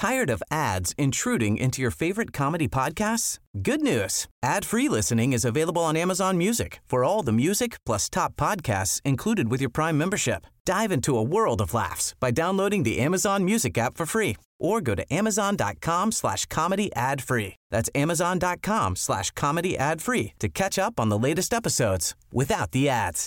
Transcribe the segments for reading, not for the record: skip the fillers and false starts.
Tired of ads intruding into your favorite comedy podcasts? Good news. Ad-free listening is available on Amazon Music for all the music plus top podcasts included with your Prime membership. Dive into a world of laughs by downloading the Amazon Music app for free or go to amazon.com/comedy ad-free. That's amazon.com/comedy ad-free to catch up on the latest episodes without the ads.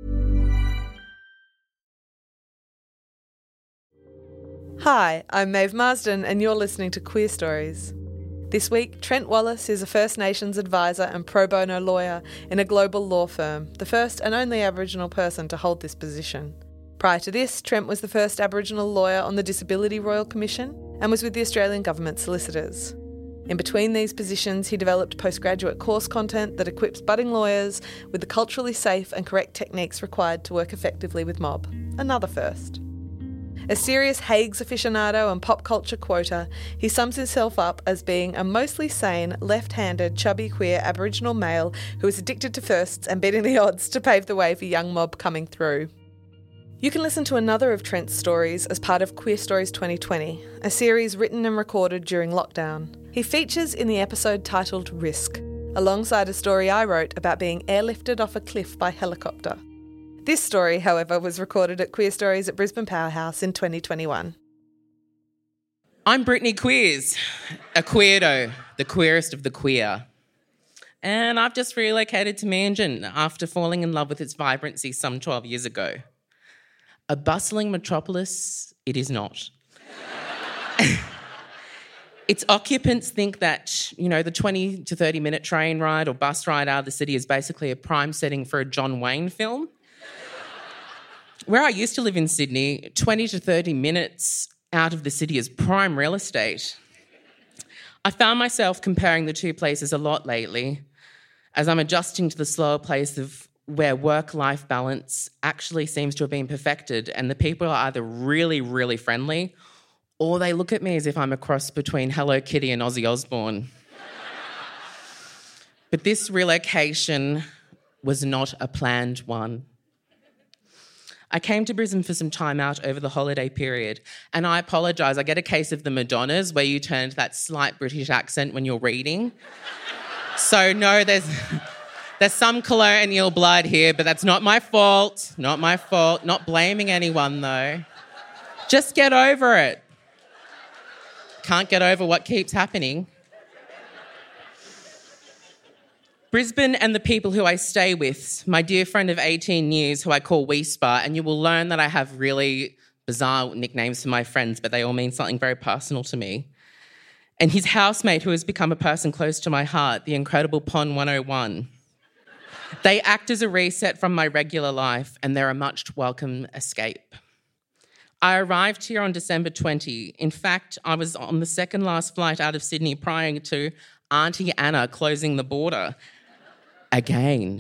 Hi, I'm Maeve Marsden and you're listening to Queer Stories. This week, Trent Wallace is a First Nations advisor and pro bono lawyer in a global law firm, the first and only Aboriginal person to hold this position. Prior to this, Trent was the first Aboriginal lawyer on the Disability Royal Commission and was with the Australian Government solicitors. In between these positions, he developed postgraduate course content that equips budding lawyers with the culturally safe and correct techniques required to work effectively with mob. Another first. A serious Hagues aficionado and pop culture quota, he sums himself up as being a mostly sane, left-handed, chubby queer Aboriginal male who is addicted to firsts and beating the odds to pave the way for young mob coming through. You can listen to another of Trent's stories as part of Queer Stories 2020, a series written and recorded during lockdown. He features in the episode titled Risk, alongside a story I wrote about being airlifted off a cliff by helicopter. This story, however, was recorded at Queer Stories at Brisbane Powerhouse in 2021. I'm Brittany Queers, a queerdo, the queerest of the queer. And I've just relocated to Manjin after falling in love with its vibrancy some 12 years ago. A bustling metropolis, it is not. Its occupants think that, the 20 to 30 minute train ride or bus ride out of the city is basically a prime setting for a John Wayne film. Where I used to live in Sydney, 20 to 30 minutes out of the city is prime real estate. I found myself comparing the two places a lot lately as I'm adjusting to the slower pace of where work-life balance actually seems to have been perfected and the people are either really, really friendly or they look at me as if I'm a cross between Hello Kitty and Ozzy Osbourne. But this relocation was not a planned one. I came to Brisbane for some time out over the holiday period, and I apologise, I get a case of the Madonnas where you turn to that slight British accent when you're reading. So no, there's some colonial blood here, but that's not my fault, not blaming anyone though. Just get over it. Can't get over what keeps happening. Brisbane and the people who I stay with, my dear friend of 18 years who I call Weespa, and you will learn that I have really bizarre nicknames for my friends, but they all mean something very personal to me. And his housemate who has become a person close to my heart, the incredible Pon 101. They act as a reset from my regular life and they're a much welcome escape. I arrived here on December 20. In fact, I was on the second last flight out of Sydney prior to Auntie Anna closing the border. Again.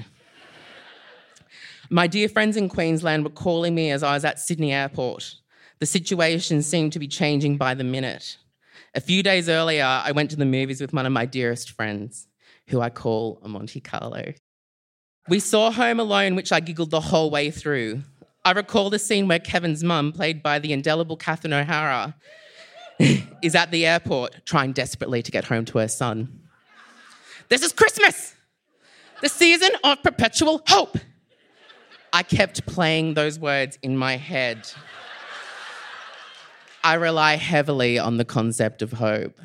My dear friends in Queensland were calling me as I was at Sydney Airport. The situation seemed to be changing by the minute. A few days earlier, I went to the movies with one of my dearest friends, who I call a Monte Carlo. We saw Home Alone, which I giggled the whole way through. I recall the scene where Kevin's mum, played by the indelible Catherine O'Hara, is at the airport trying desperately to get home to her son. This is Christmas! The season of perpetual hope. I kept playing those words in my head. I rely heavily on the concept of hope.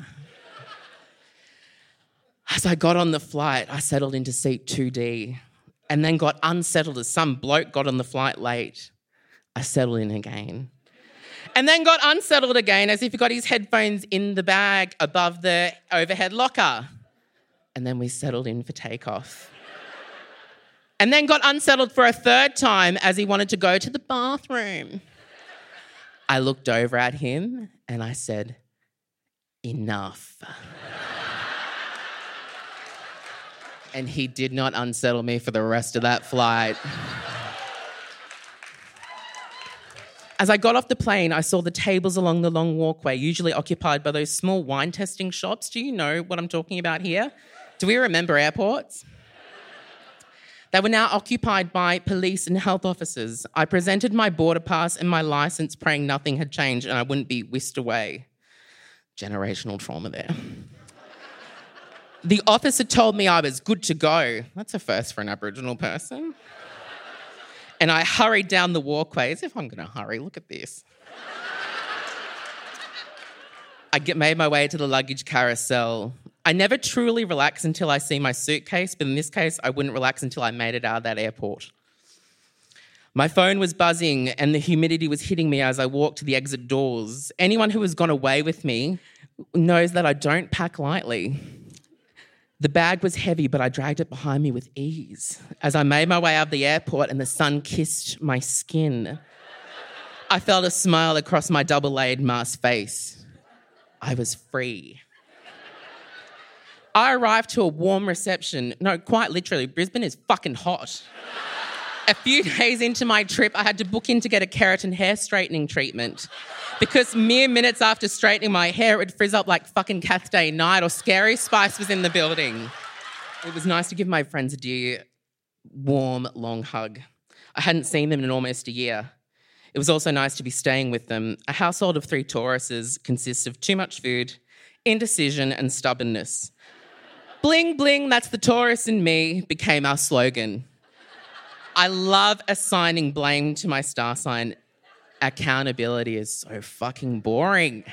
As I got on the flight, I settled into seat 2D and then got unsettled as some bloke got on the flight late. I settled in again. And then got unsettled again as if he got his headphones in the bag above the overhead locker. And then we settled in for takeoff. And then got unsettled for a third time as he wanted to go to the bathroom. I looked over at him and I said, enough. And he did not unsettle me for the rest of that flight. As I got off the plane, I saw the tables along the long walkway, usually occupied by those small wine testing shops. Do you know what I'm talking about here? Do we remember airports? They were now occupied by police and health officers. I presented my border pass and my licence, praying nothing had changed and I wouldn't be whisked away. Generational trauma there. The officer told me I was good to go. That's a first for an Aboriginal person. And I hurried down the walkway as if I'm going to hurry. Look at this. Made my way to the luggage carousel. I never truly relax until I see my suitcase, but in this case, I wouldn't relax until I made it out of that airport. My phone was buzzing and the humidity was hitting me as I walked to the exit doors. Anyone who has gone away with me knows that I don't pack lightly. The bag was heavy, but I dragged it behind me with ease. As I made my way out of the airport and the sun kissed my skin, I felt a smile across my double-layered mask face. I was free. I arrived to a warm reception. No, quite literally, Brisbane is fucking hot. A few days into my trip, I had to book in to get a keratin hair straightening treatment because mere minutes after straightening my hair, it would frizz up like fucking Kath Day Night or Scary Spice was in the building. It was nice to give my friends a dear, warm, long hug. I hadn't seen them in almost a year. It was also nice to be staying with them. A household of 3 Tauruses consists of too much food, indecision and stubbornness. Bling, bling, that's the Taurus in me became our slogan. I love assigning blame to my star sign. Accountability is so fucking boring.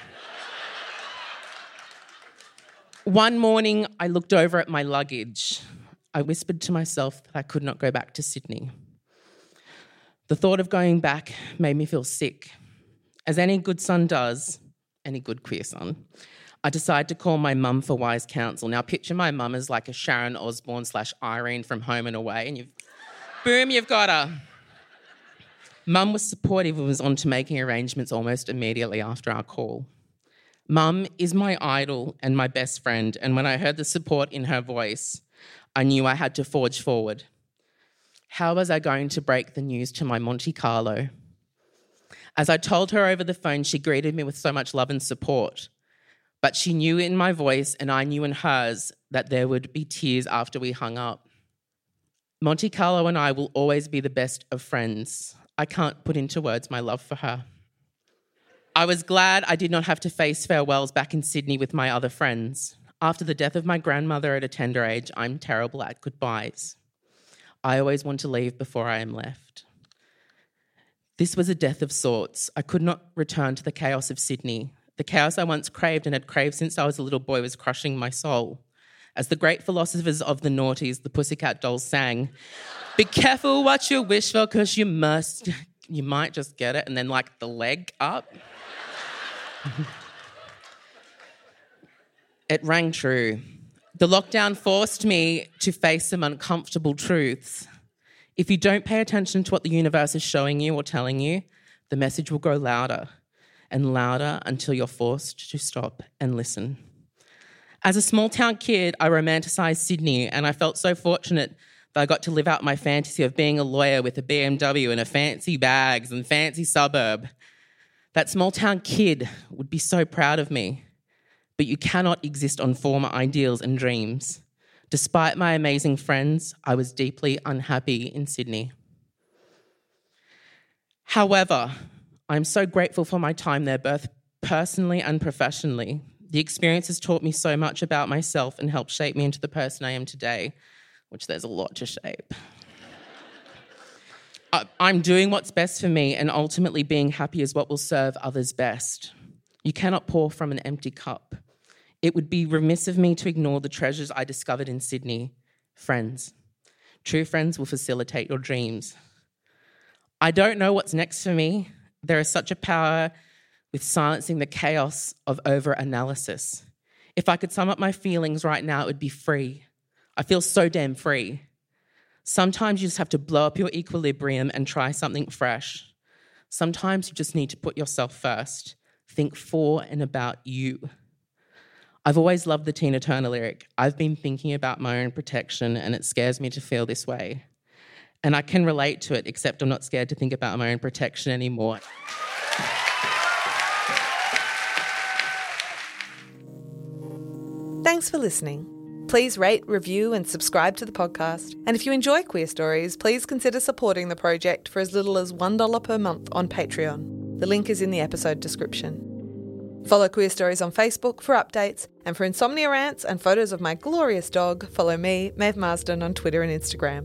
One morning, I looked over at my luggage. I whispered to myself that I could not go back to Sydney. The thought of going back made me feel sick. As any good son does, any good queer son, I decided to call my mum for wise counsel. Now, picture my mum as like a Sharon Osbourne / Irene from Home and Away, and you've got her. Mum was supportive and was on to making arrangements almost immediately after our call. Mum is my idol and my best friend, and when I heard the support in her voice, I knew I had to forge forward. How was I going to break the news to my Monte Carlo? As I told her over the phone, she greeted me with so much love and support. But she knew in my voice, and I knew in hers, that there would be tears after we hung up. Monte Carlo and I will always be the best of friends. I can't put into words my love for her. I was glad I did not have to face farewells back in Sydney with my other friends. After the death of my grandmother at a tender age, I'm terrible at goodbyes. I always want to leave before I am left. This was a death of sorts. I could not return to the chaos of Sydney. The chaos I once craved and had craved since I was a little boy was crushing my soul. As the great philosophers of the noughties, the Pussycat Dolls sang, "Be careful what you wish for, because you might just get it," and then like the leg up. It rang true. The lockdown forced me to face some uncomfortable truths. If you don't pay attention to what the universe is showing you or telling you, the message will grow louder and louder until you're forced to stop and listen. As a small-town kid, I romanticised Sydney, and I felt so fortunate that I got to live out my fantasy of being a lawyer with a BMW and a fancy bags and fancy suburb. That small-town kid would be so proud of me. But you cannot exist on former ideals and dreams. Despite my amazing friends, I was deeply unhappy in Sydney. However, I'm so grateful for my time there, both personally and professionally. The experience has taught me so much about myself and helped shape me into the person I am today, which there's a lot to shape. I'm doing what's best for me, and ultimately being happy is what will serve others best. You cannot pour from an empty cup. It would be remiss of me to ignore the treasures I discovered in Sydney. Friends. True friends will facilitate your dreams. I don't know what's next for me. There is such a power with silencing the chaos of over-analysis. If I could sum up my feelings right now, it would be free. I feel so damn free. Sometimes you just have to blow up your equilibrium and try something fresh. Sometimes you just need to put yourself first. Think for and about you. I've always loved the Tina Turner lyric, "I've been thinking about my own protection and it scares me to feel this way." And I can relate to it, except I'm not scared to think about my own protection anymore. Thanks for listening. Please rate, review and subscribe to the podcast. And if you enjoy Queer Stories, please consider supporting the project for as little as $1 per month on Patreon. The link is in the episode description. Follow Queer Stories on Facebook for updates, and for insomnia rants and photos of my glorious dog, follow me, Maeve Marsden, on Twitter and Instagram.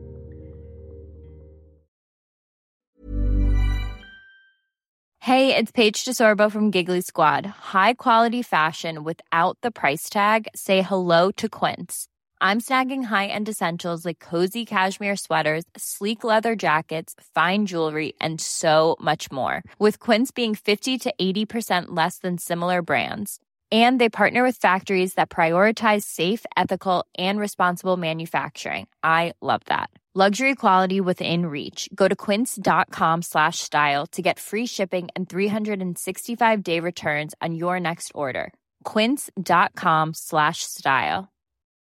Hey, it's Paige DeSorbo from Giggly Squad. High quality fashion without the price tag. Say hello to Quince. I'm snagging high-end essentials like cozy cashmere sweaters, sleek leather jackets, fine jewelry, and so much more. With Quince being 50 to 80% less than similar brands. And they partner with factories that prioritize safe, ethical, and responsible manufacturing. I love that. Luxury quality within reach. Go to quince.com/style to get free shipping and 365-day returns on your next order. Quince.com/style.